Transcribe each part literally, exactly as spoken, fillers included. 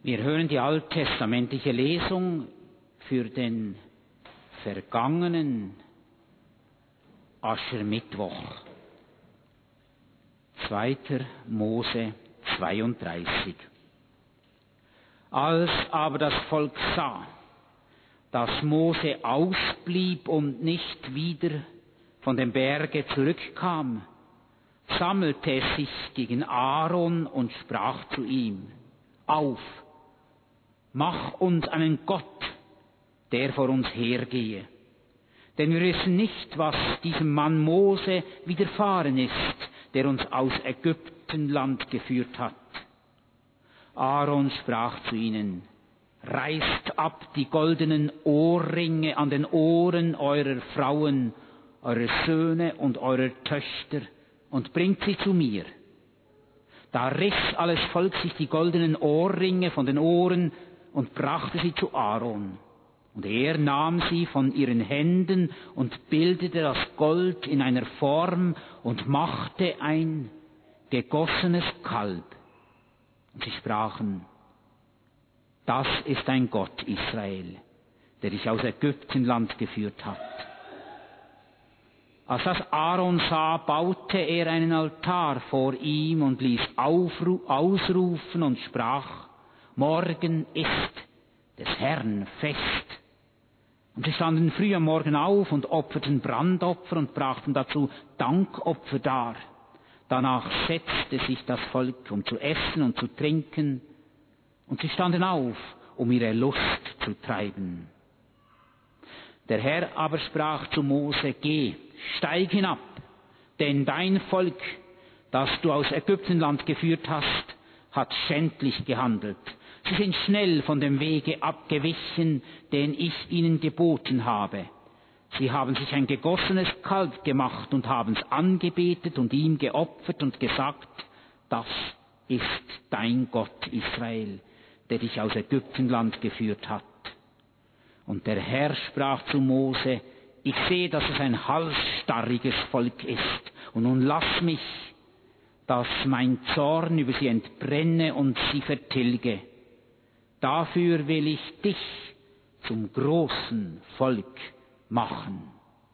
Wir hören die alttestamentliche Lesung für den vergangenen Aschermittwoch. zweiter Mose zweiunddreißig. Als aber das Volk sah, dass Mose ausblieb und nicht wieder von dem Berge zurückkam, sammelte es sich gegen Aaron und sprach zu ihm: Auf, mach uns einen Gott, der vor uns hergehe. Denn wir wissen nicht, was diesem Mann Mose widerfahren ist, der uns aus Ägyptenland geführt hat. Aaron sprach zu ihnen: Reißt ab die goldenen Ohrringe an den Ohren eurer Frauen, eurer Söhne und eurer Töchter und bringt sie zu mir. Da riss alles Volk sich die goldenen Ohrringe von den Ohren und brachte sie zu Aaron. Und er nahm sie von ihren Händen und bildete das Gold in einer Form und machte ein gegossenes Kalb. Und sie sprachen: Das ist ein Gott, Israel, der dich aus Ägyptenland geführt hat. Als das Aaron sah, baute er einen Altar vor ihm und ließ aufru- ausrufen und sprach: Morgen ist des Herrn Fest. Und sie standen früh am Morgen auf und opferten Brandopfer und brachten dazu Dankopfer dar. Danach setzte sich das Volk, um zu essen und zu trinken, und sie standen auf, um ihre Lust zu treiben. Der Herr aber sprach zu Mose: Geh, steig hinab, denn dein Volk, das du aus Ägyptenland geführt hast, hat schändlich gehandelt. Sie sind schnell von dem Wege abgewichen, den ich ihnen geboten habe. Sie haben sich ein gegossenes Kalb gemacht und haben es angebetet und ihm geopfert und gesagt: Das ist dein Gott, Israel, der dich aus Ägyptenland geführt hat. Und der Herr sprach zu Mose: Ich sehe, dass es ein halsstarriges Volk ist. Und nun lass mich, dass mein Zorn über sie entbrenne und sie vertilge. Dafür will ich dich zum großen Volk machen.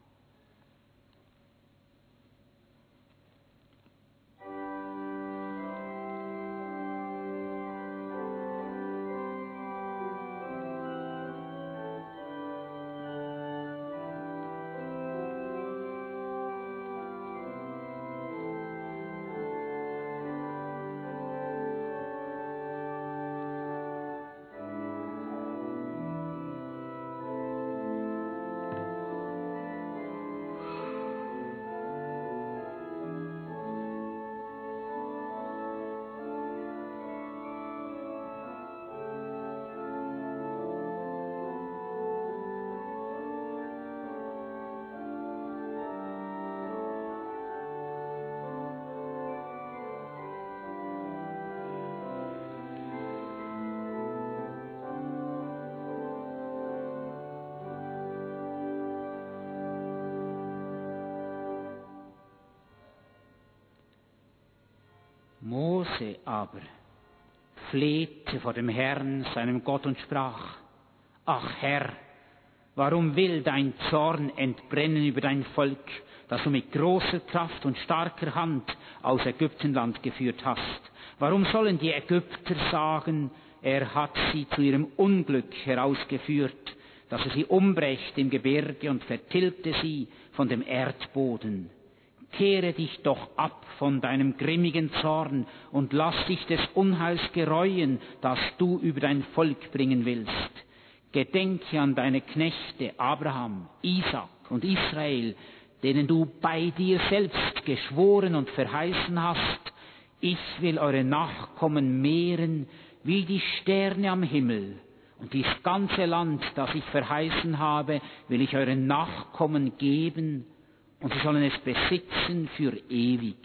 Mose aber flehte vor dem Herrn, seinem Gott, und sprach: Ach Herr, warum will dein Zorn entbrennen über dein Volk, das du mit großer Kraft und starker Hand aus Ägyptenland geführt hast? Warum sollen die Ägypter sagen, er hat sie zu ihrem Unglück herausgeführt, dass er sie umbrächte im Gebirge und vertilgte sie von dem Erdboden? Kehre dich doch ab von deinem grimmigen Zorn und lass dich des Unheils gereuen, das du über dein Volk bringen willst. Gedenke an deine Knechte Abraham, Isaak und Israel, denen du bei dir selbst geschworen und verheißen hast: Ich will eure Nachkommen mehren wie die Sterne am Himmel. Und dies ganze Land, das ich verheißen habe, will ich euren Nachkommen geben, und sie sollen es besitzen für ewig.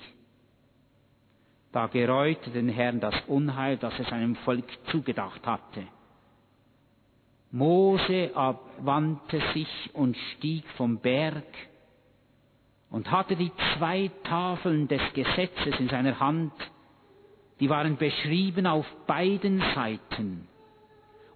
Da gereute den Herrn das Unheil, das er seinem Volk zugedacht hatte. Mose abwandte sich und stieg vom Berg und hatte die zwei Tafeln des Gesetzes in seiner Hand. Die waren beschrieben auf beiden Seiten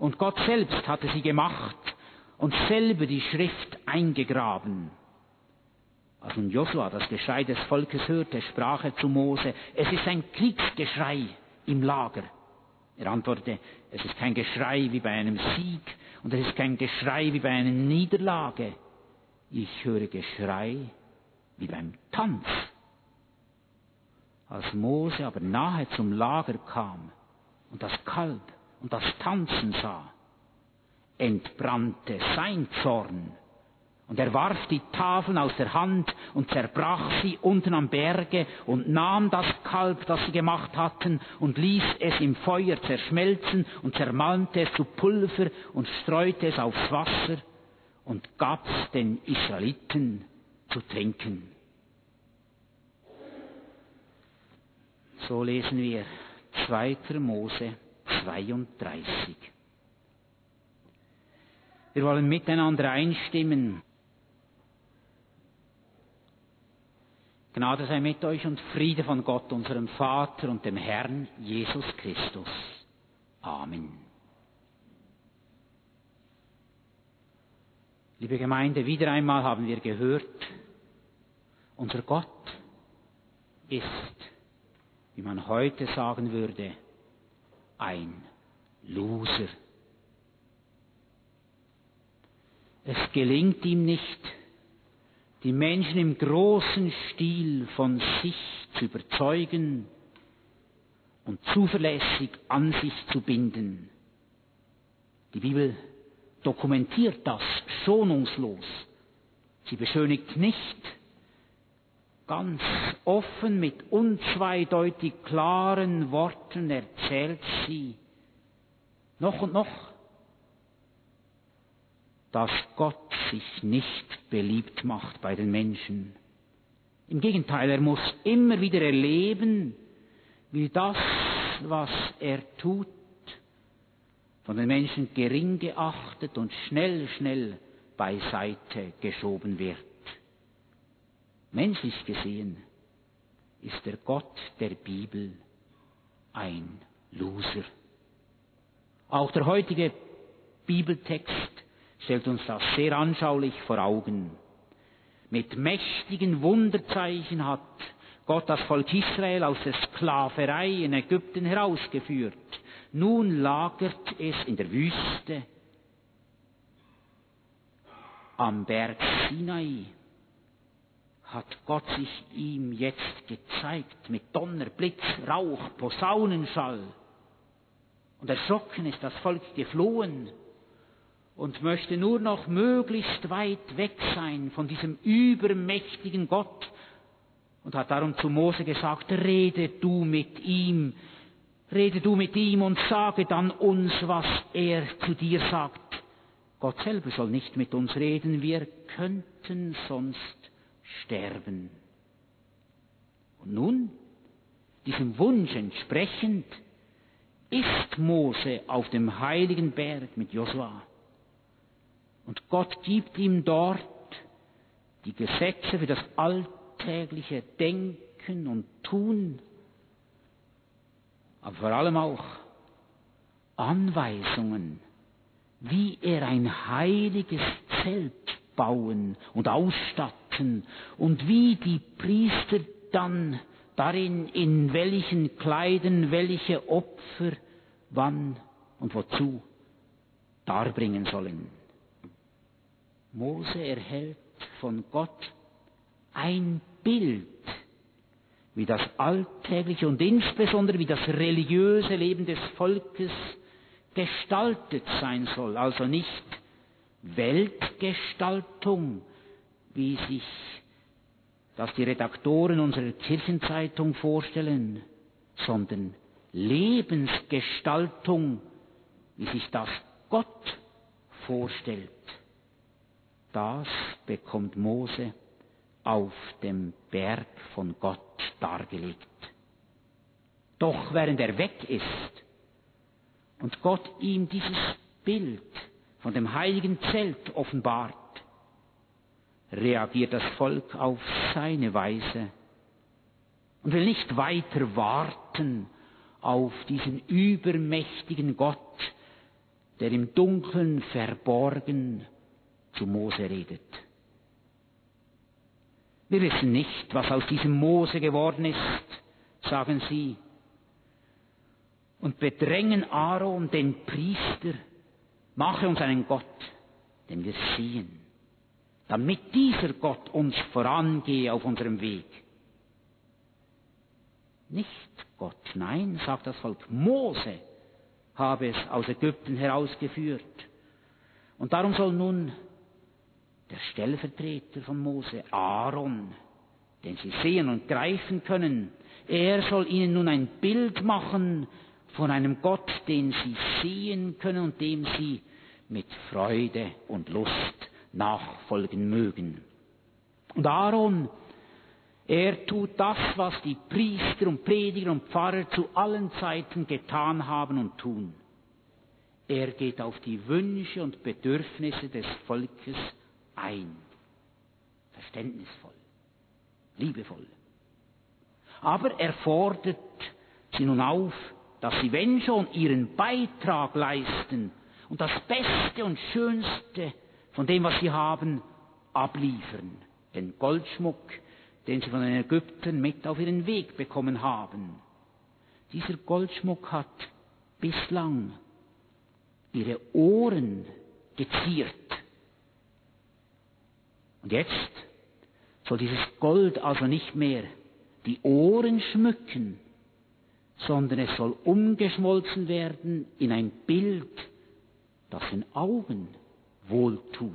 Und Gott selbst hatte sie gemacht und selber die Schrift eingegraben. Als nun Josua das Geschrei des Volkes hörte, sprach er zu Mose, es ist ein Kriegsgeschrei im Lager. Er antwortete, es ist kein Geschrei wie bei einem Sieg und es ist kein Geschrei wie bei einer Niederlage. Ich höre Geschrei wie beim Tanz. Als Mose aber nahe zum Lager kam und das Kalb und das Tanzen sah, entbrannte sein Zorn. Und er warf die Tafeln aus der Hand und zerbrach sie unten am Berge und nahm das Kalb, das sie gemacht hatten, und ließ es im Feuer zerschmelzen und zermalmte es zu Pulver und streute es aufs Wasser und gab es den Israeliten zu trinken. So lesen wir zweiter Mose zweiunddreißig. Wir wollen miteinander einstimmen. Gnade sei mit euch und Friede von Gott, unserem Vater und dem Herrn Jesus Christus. Amen. Liebe Gemeinde, wieder einmal haben wir gehört, unser Gott ist, wie man heute sagen würde, ein Loser. Es gelingt ihm nicht, die Menschen im großen Stil von sich zu überzeugen und zuverlässig an sich zu binden. Die Bibel dokumentiert das schonungslos. Sie beschönigt nicht, ganz offen mit unzweideutig klaren Worten erzählt sie noch und noch, dass Gott sich nicht beliebt macht bei den Menschen. Im Gegenteil, er muss immer wieder erleben, wie das, was er tut, von den Menschen gering geachtet und schnell, schnell beiseite geschoben wird. Menschlich gesehen ist der Gott der Bibel ein Loser. Auch der heutige Bibeltext stellt uns das sehr anschaulich vor Augen. Mit mächtigen Wunderzeichen hat Gott das Volk Israel aus der Sklaverei in Ägypten herausgeführt. Nun lagert es in der Wüste. Am Berg Sinai hat Gott sich ihm jetzt gezeigt mit Donner, Blitz, Rauch, Posaunenschall. Und erschrocken ist das Volk geflohen und möchte nur noch möglichst weit weg sein von diesem übermächtigen Gott und hat darum zu Mose gesagt, rede du mit ihm, rede du mit ihm und sage dann uns, was er zu dir sagt. Gott selber soll nicht mit uns reden, wir könnten sonst sterben. Und nun, diesem Wunsch entsprechend, ist Mose auf dem heiligen Berg mit Josua. Und Gott gibt ihm dort die Gesetze für das alltägliche Denken und Tun, aber vor allem auch Anweisungen, wie er ein heiliges Zelt bauen und ausstatten und wie die Priester dann darin in welchen Kleidern welche Opfer wann und wozu darbringen sollen. Mose erhält von Gott ein Bild, wie das alltägliche und insbesondere wie das religiöse Leben des Volkes gestaltet sein soll. Also nicht Weltgestaltung, wie sich das die Redaktoren unserer Kirchenzeitung vorstellen, sondern Lebensgestaltung, wie sich das Gott vorstellt. Das bekommt Mose auf dem Berg von Gott dargelegt. Doch während er weg ist und Gott ihm dieses Bild von dem heiligen Zelt offenbart, reagiert das Volk auf seine Weise und will nicht weiter warten auf diesen übermächtigen Gott, der im Dunkeln verborgen zu Mose redet. Wir wissen nicht, was aus diesem Mose geworden ist, sagen sie, und bedrängen Aaron, den Priester, mache uns einen Gott, den wir sehen, damit dieser Gott uns vorangehe auf unserem Weg. Nicht Gott, nein, sagt das Volk, Mose habe es aus Ägypten herausgeführt. Und darum soll nun der Stellvertreter von Mose, Aaron, den sie sehen und greifen können, er soll ihnen nun ein Bild machen von einem Gott, den sie sehen können und dem sie mit Freude und Lust nachfolgen mögen. Und Aaron, er tut das, was die Priester und Prediger und Pfarrer zu allen Zeiten getan haben und tun. Er geht auf die Wünsche und Bedürfnisse des Volkes ein. Verständnisvoll, liebevoll. Aber er fordert sie nun auf, dass sie, wenn schon, ihren Beitrag leisten und das Beste und Schönste von dem, was sie haben, abliefern. Den Goldschmuck, den sie von den Ägyptern mit auf ihren Weg bekommen haben. Dieser Goldschmuck hat bislang ihre Ohren geziert. Und jetzt soll dieses Gold also nicht mehr die Ohren schmücken, sondern es soll umgeschmolzen werden in ein Bild, das den Augen wohltut.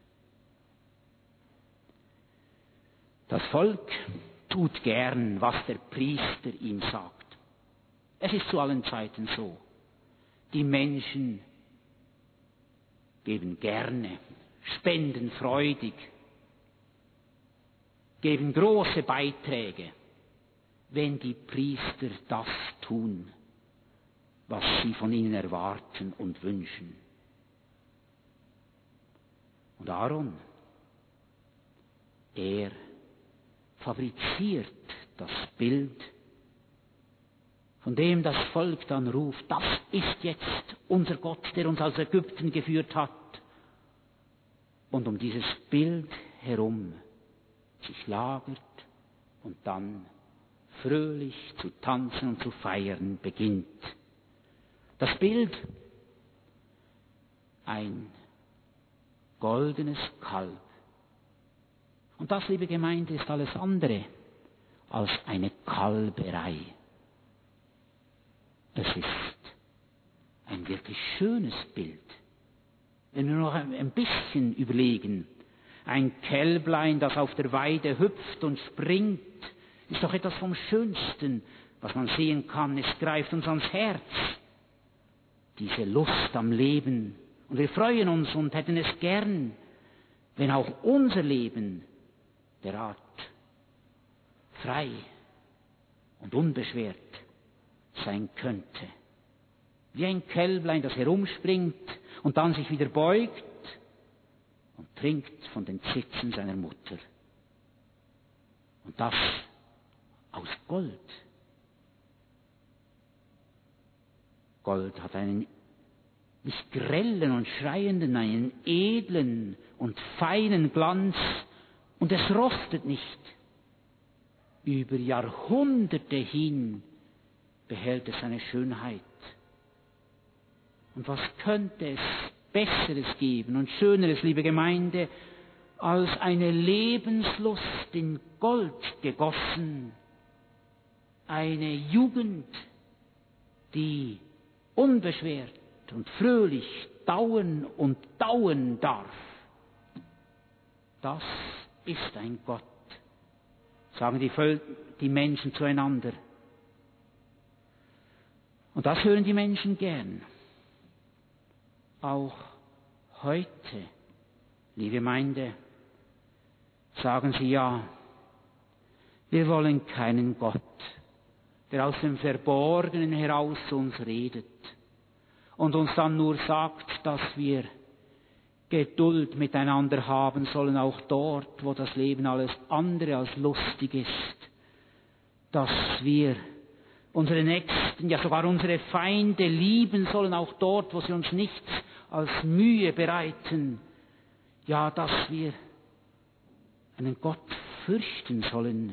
Das Volk tut gern, was der Priester ihm sagt. Es ist zu allen Zeiten so. Die Menschen geben gerne, spenden freudig, geben große Beiträge, wenn die Priester das tun, was sie von ihnen erwarten und wünschen. Und Aaron, er fabriziert das Bild, von dem das Volk dann ruft, das ist jetzt unser Gott, der uns aus Ägypten geführt hat. Und um dieses Bild herum sich lagert und dann fröhlich zu tanzen und zu feiern beginnt. Das Bild, ein goldenes Kalb. Und das, liebe Gemeinde, ist alles andere als eine Kalberei. Es ist ein wirklich schönes Bild. Wenn wir noch ein bisschen überlegen, ein Kälblein, das auf der Weide hüpft und springt, ist doch etwas vom Schönsten, was man sehen kann. Es greift uns ans Herz. Diese Lust am Leben. Und wir freuen uns und hätten es gern, wenn auch unser Leben derart frei und unbeschwert sein könnte. Wie ein Kälblein, das herumspringt und dann sich wieder beugt und trinkt von den Zitzen seiner Mutter. Und das aus Gold. Gold hat einen nicht grellen und schreienden, einen edlen und feinen Glanz, und es rostet nicht. Über Jahrhunderte hin behält es seine Schönheit. Und was könnte es Besseres geben und Schöneres, liebe Gemeinde, als eine Lebenslust in Gold gegossen, eine Jugend, die unbeschwert und fröhlich dauern und dauern darf. Das ist ein Gott, sagen die, Völ- die Menschen zueinander. Und das hören die Menschen gern. Auch heute, liebe Gemeinde, sagen sie ja, wir wollen keinen Gott, der aus dem Verborgenen heraus zu uns redet und uns dann nur sagt, dass wir Geduld miteinander haben sollen, auch dort, wo das Leben alles andere als lustig ist, dass wir unsere Nächsten, ja sogar unsere Feinde lieben sollen, auch dort, wo sie uns nichts als Mühe bereiten, ja, dass wir einen Gott fürchten sollen,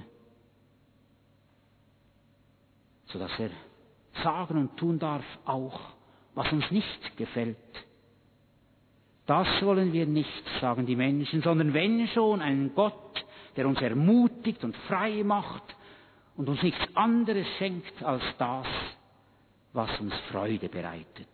sodass er sagen und tun darf auch, was uns nicht gefällt. Das wollen wir nicht, sagen die Menschen, sondern wenn schon einen Gott, der uns ermutigt und frei macht und uns nichts anderes schenkt als das, was uns Freude bereitet.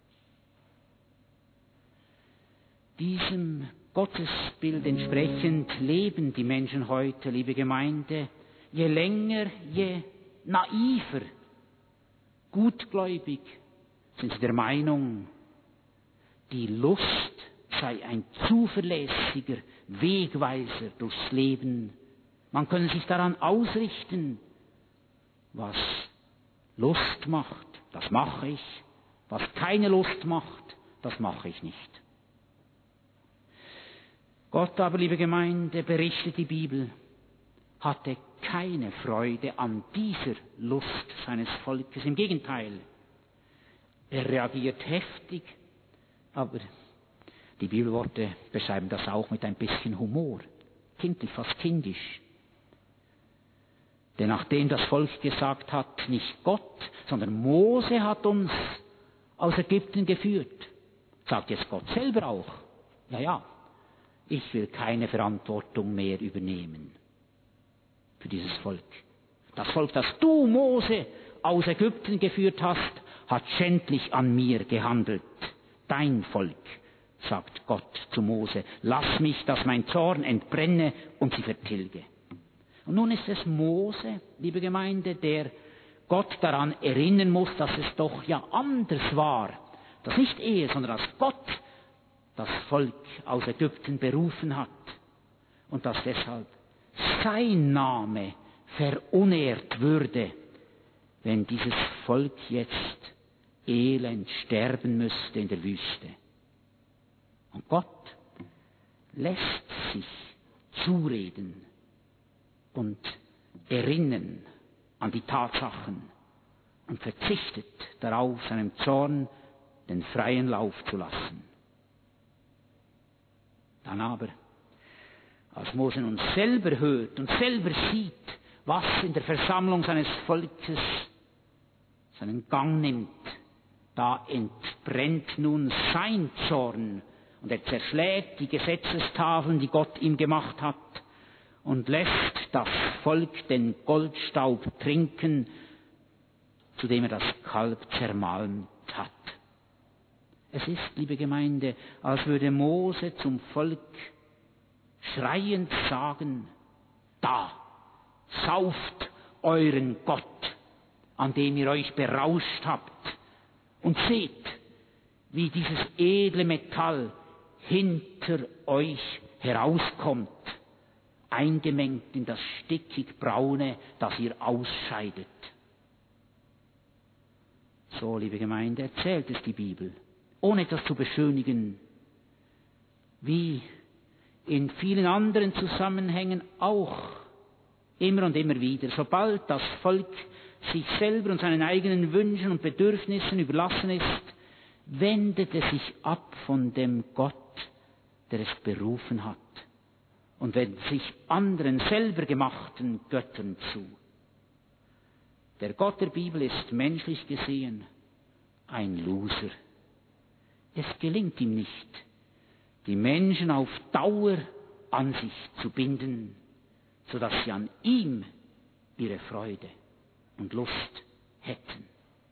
Diesem Gottesbild entsprechend leben die Menschen heute, liebe Gemeinde, je länger, je naiver, gutgläubig sind sie der Meinung, die Lust sei ein zuverlässiger Wegweiser durchs Leben. Man könne sich daran ausrichten, was Lust macht, das mache ich, was keine Lust macht, das mache ich nicht. Gott aber, liebe Gemeinde, berichtet die Bibel, hatte keine Freude an dieser Lust seines Volkes. Im Gegenteil, er reagiert heftig, aber die Bibelworte beschreiben das auch mit ein bisschen Humor, kindlich, fast kindisch. Denn nachdem das Volk gesagt hat, nicht Gott, sondern Mose hat uns aus Ägypten geführt, sagt jetzt Gott selber auch, ja, ja, ich will keine Verantwortung mehr übernehmen für dieses Volk. Das Volk, das du, Mose, aus Ägypten geführt hast, hat schändlich an mir gehandelt. Dein Volk, sagt Gott zu Mose, lass mich, dass mein Zorn entbrenne und sie vertilge. Und nun ist es Mose, liebe Gemeinde, der Gott daran erinnern muss, dass es doch ja anders war, dass nicht er, sondern dass Gott das Volk aus Ägypten berufen hat und dass deshalb sein Name verunehrt würde, wenn dieses Volk jetzt elend sterben müsste in der Wüste. Und Gott lässt sich zureden und erinnern an die Tatsachen und verzichtet darauf, seinem Zorn den freien Lauf zu lassen. Dann aber, als Mose nun selber hört und selber sieht, was in der Versammlung seines Volkes seinen Gang nimmt, da entbrennt nun sein Zorn und er zerschlägt die Gesetzestafeln, die Gott ihm gemacht hat, und lässt das Volk den Goldstaub trinken, zu dem er das Kalb zermalmt hat. Es ist, liebe Gemeinde, als würde Mose zum Volk schreiend sagen, da, sauft euren Gott, an dem ihr euch berauscht habt, und seht, wie dieses edle Metall hinter euch herauskommt, eingemengt in das stickig Braune, das ihr ausscheidet. So, liebe Gemeinde, erzählt es die Bibel, ohne etwas zu beschönigen, wie in vielen anderen Zusammenhängen auch immer und immer wieder. Sobald das Volk sich selber und seinen eigenen Wünschen und Bedürfnissen überlassen ist, wendet es sich ab von dem Gott, der es berufen hat, und wendet sich anderen selber gemachten Göttern zu. Der Gott der Bibel ist menschlich gesehen ein Loser. Es gelingt ihm nicht, die Menschen auf Dauer an sich zu binden, sodass sie an ihm ihre Freude und Lust hätten.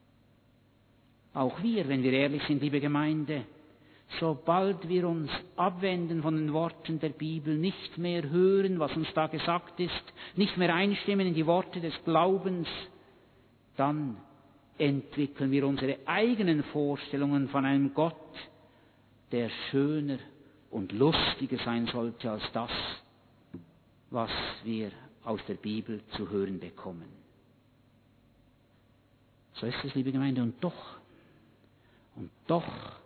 Auch wir, wenn wir ehrlich sind, liebe Gemeinde, sobald wir uns abwenden von den Worten der Bibel, nicht mehr hören, was uns da gesagt ist, nicht mehr einstimmen in die Worte des Glaubens, dann entwickeln wir unsere eigenen Vorstellungen von einem Gott, der schöner und lustiger sein sollte als das, was wir aus der Bibel zu hören bekommen. So ist es, liebe Gemeinde, und doch, und doch,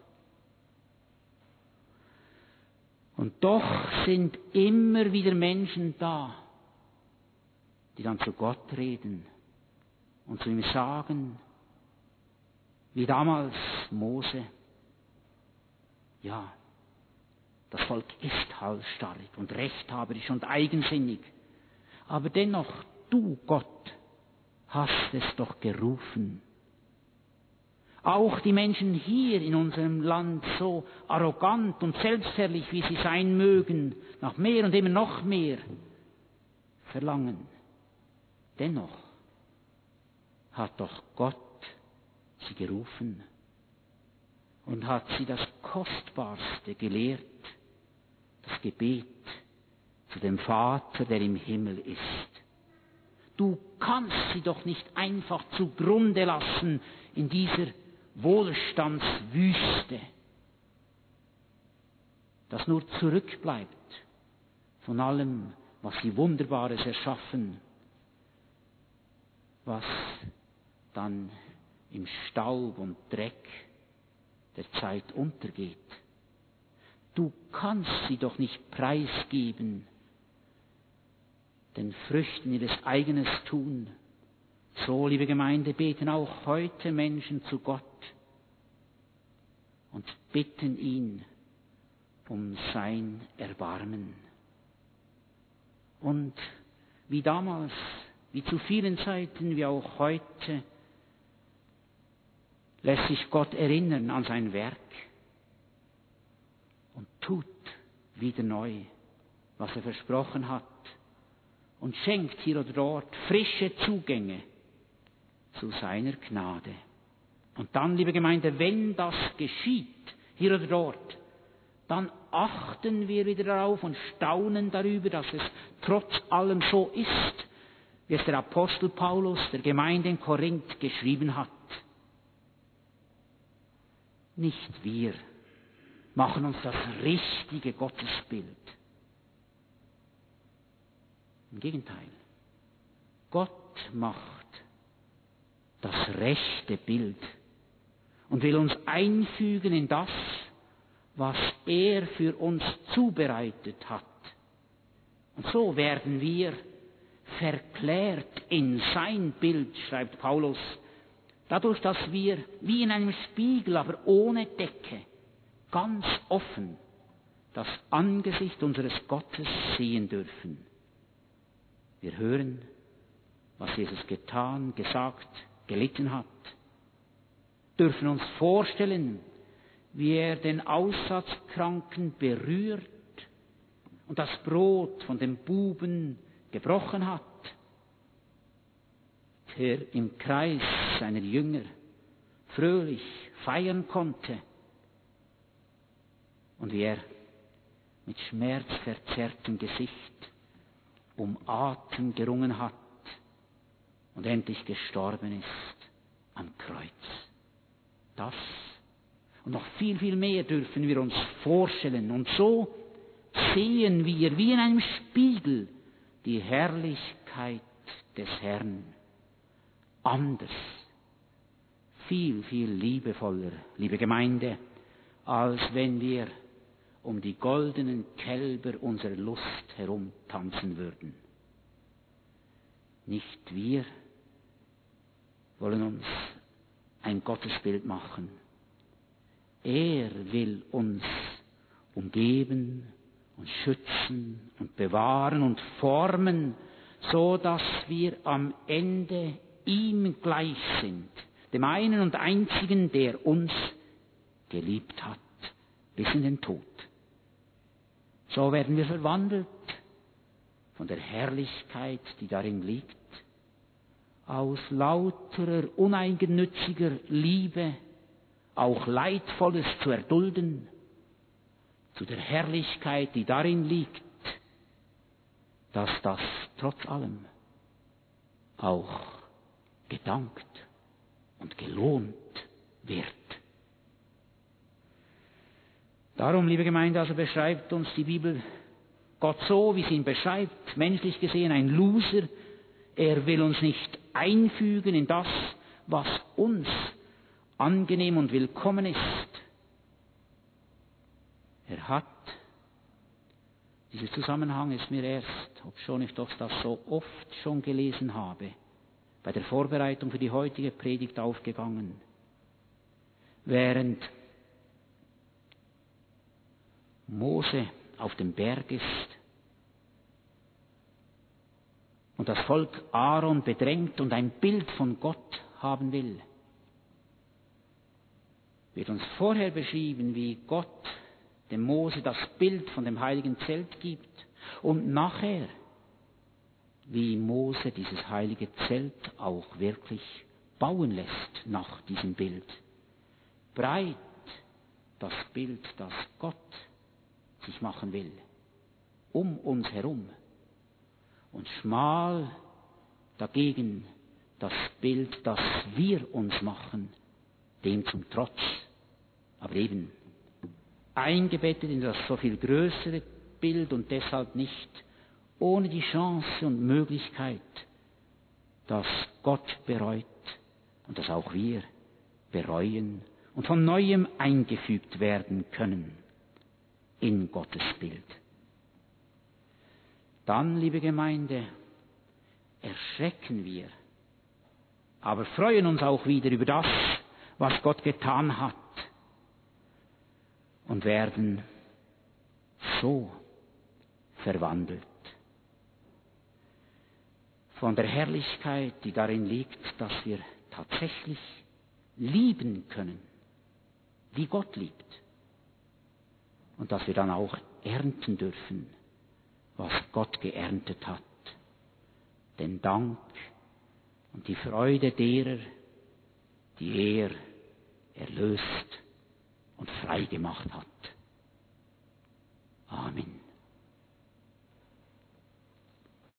und doch sind immer wieder Menschen da, die dann zu Gott reden und zu ihm sagen, wie damals Mose, Ja, das Volk ist halsstarrig und rechthaberisch und eigensinnig. Aber dennoch, du Gott, hast es doch gerufen. Auch die Menschen hier in unserem Land, so arrogant und selbstherrlich, wie sie sein mögen, nach mehr und immer noch mehr verlangen. Dennoch hat doch Gott sie gerufen und hat sie das Kostbarste gelehrt, das Gebet zu dem Vater, der im Himmel ist. Du kannst sie doch nicht einfach zugrunde lassen in dieser Wohlstandswüste, das nur zurückbleibt von allem, was sie Wunderbares erschaffen, was dann im Staub und Dreck der Zeit untergeht. Du kannst sie doch nicht preisgeben, den Früchten ihres eigenes Tun. So, liebe Gemeinde, beten auch heute Menschen zu Gott und bitten ihn um sein Erbarmen. Und wie damals, wie zu vielen Zeiten, wie auch heute, lässt sich Gott erinnern an sein Werk und tut wieder neu, was er versprochen hat, und schenkt hier oder dort frische Zugänge zu seiner Gnade. Und dann, liebe Gemeinde, wenn das geschieht, hier oder dort, dann achten wir wieder darauf und staunen darüber, dass es trotz allem so ist, wie es der Apostel Paulus der Gemeinde in Korinth geschrieben hat. Nicht wir machen uns das richtige Gottesbild. Im Gegenteil, Gott macht das rechte Bild und will uns einfügen in das, was er für uns zubereitet hat. Und so werden wir verklärt in sein Bild, schreibt Paulus, dadurch, dass wir wie in einem Spiegel, aber ohne Decke, ganz offen das Angesicht unseres Gottes sehen dürfen. Wir hören, was Jesus getan, gesagt, gelitten hat, dürfen uns vorstellen, wie er den Aussatzkranken berührt und das Brot von dem Buben gebrochen hat, der im Kreis seiner Jünger fröhlich feiern konnte, und wie er mit schmerzverzerrtem Gesicht um Atem gerungen hat und endlich gestorben ist am Kreuz. Das und noch viel, viel mehr dürfen wir uns vorstellen. Und so sehen wir wie in einem Spiegel die Herrlichkeit des Herrn. Anders, viel, viel liebevoller, liebe Gemeinde, als wenn wir um die goldenen Kälber unserer Lust herumtanzen würden. Nicht wir wollen uns ein Gottesbild machen. Er will uns umgeben und schützen und bewahren und formen, so dass wir am Ende ihm gleich sind, dem einen und einzigen, der uns geliebt hat, bis in den Tod. So werden wir verwandelt von der Herrlichkeit, die darin liegt, aus lauterer, uneigennütziger Liebe, auch Leidvolles zu erdulden, zu der Herrlichkeit, die darin liegt, dass das trotz allem auch gedankt und gelohnt wird. Darum, liebe Gemeinde, also beschreibt uns die Bibel Gott so, wie sie ihn beschreibt, menschlich gesehen ein Loser. Er will uns nicht einfügen in das, was uns angenehm und willkommen ist. Er hat, dieser Zusammenhang ist mir erst, obschon ich doch das so oft schon gelesen habe, bei der Vorbereitung für die heutige Predigt aufgegangen. Während Mose auf dem Berg ist und das Volk Aaron bedrängt und ein Bild von Gott haben will, wird uns vorher beschrieben, wie Gott dem Mose das Bild von dem heiligen Zelt gibt und nachher, wie Mose dieses heilige Zelt auch wirklich bauen lässt nach diesem Bild. Breit das Bild, das Gott sich machen will, um uns herum. Und schmal dagegen das Bild, das wir uns machen, dem zum Trotz. Aber eben eingebettet in das so viel größere Bild und deshalb nicht ohne die Chance und Möglichkeit, dass Gott bereut und dass auch wir bereuen und von Neuem eingefügt werden können in Gottes Bild. Dann, liebe Gemeinde, erschrecken wir, aber freuen uns auch wieder über das, was Gott getan hat und werden so verwandelt. Von der Herrlichkeit, die darin liegt, dass wir tatsächlich lieben können, wie Gott liebt. Und dass wir dann auch ernten dürfen, was Gott geerntet hat. Den Dank und die Freude derer, die er erlöst und frei gemacht hat. Amen.